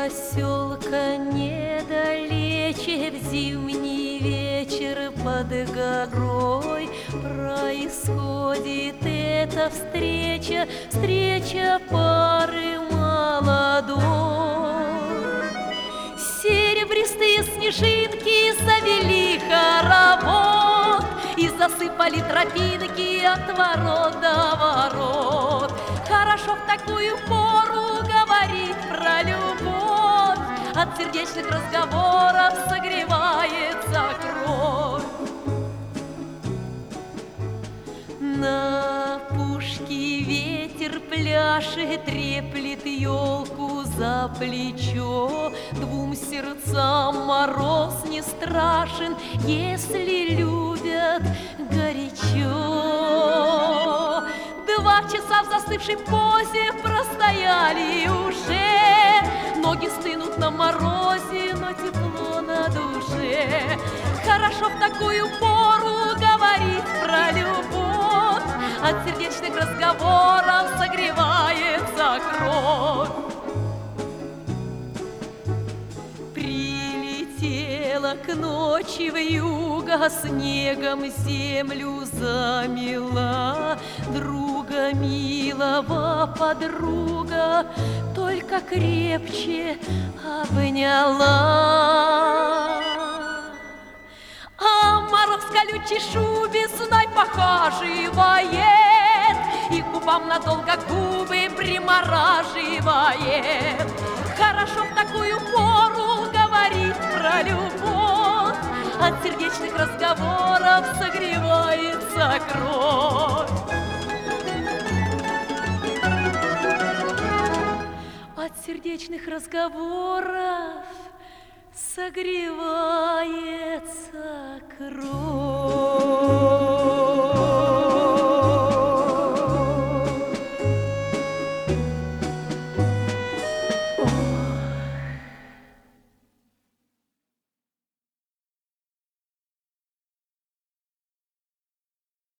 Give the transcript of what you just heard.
поселка недалече в зимний вечер под горой происходит эта встреча, встреча пары молодой. Серебристые снежинки завели хоровод и засыпали тропинки от ворот до ворот. Хорошо в такую пору говорить про любовь, от сердечных разговоров согревается кровь. На пушке ветер пляшет, треплет елку за плечо. Двум сердцам мороз не страшен, если любят горячо. 2 часа в застывшей позе простояли уже. Ноги стынут на морозе, но тепло на душе. Хорошо в такую пору говорить про любовь, от сердечных разговоров согревается кровь. Прилетела к ночи вьюга, снегом землю замела. Друга милого подруга только крепче обняла. А мороз в колючей шубе знай похаживает и губам надолго губы примораживает. Хорошо в такую пору говорить про любовь, от сердечных разговоров согревается кровь. От сердечных разговоров согревается кровь.